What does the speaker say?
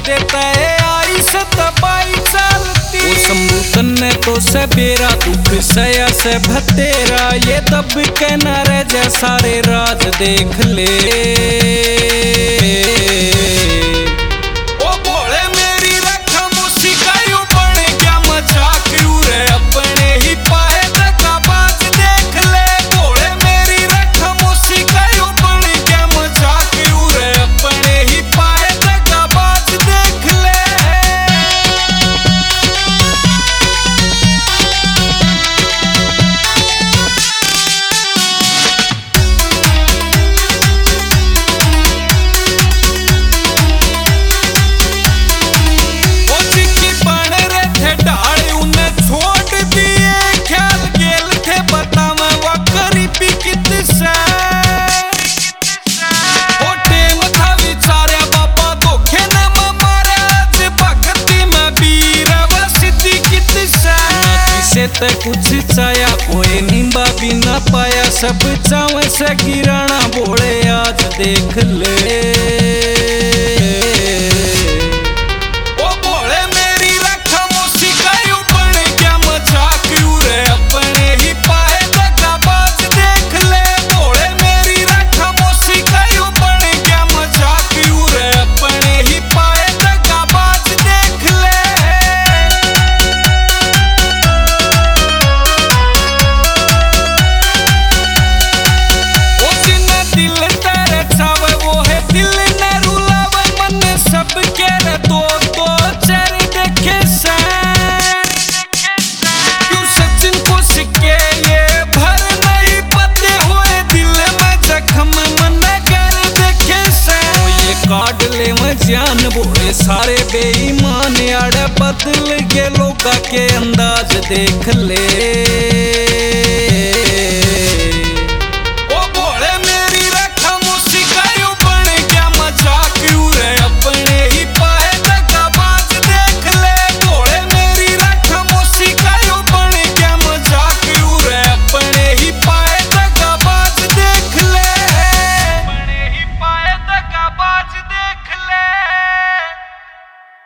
देता है आई सतबाई चलती। ओ शंभू ने तो सबेरा दुख सया से भतेरा, ये दब के न रह जा सारे राज देख ले। ओ भोले मेरी रखा मुसिकायू बन गया मजाक रू रे अपने ही पाए दगाबाज देख ले। भोले मेरी रखा मुसिकायू बन गया मजाक रू रे अपने ही पाए दगाबाज देख ले। ते कुछ चाया कोई निंबा भी ना पाया, सब चावे से गिराना भोले आज देख ले। ओ भोले मेरी रखा मुसिकायू बन गया मजाक रू रे अपने ही पाए दगाबाज देख ले। भोले मेरी रखा मुसिकायू बन गया मजाक रू रे अपने ही पाए दगाबाज देख ले। जान भोले सारे बेईमान आड़े बदल के लोगा के अंदाज देख ले।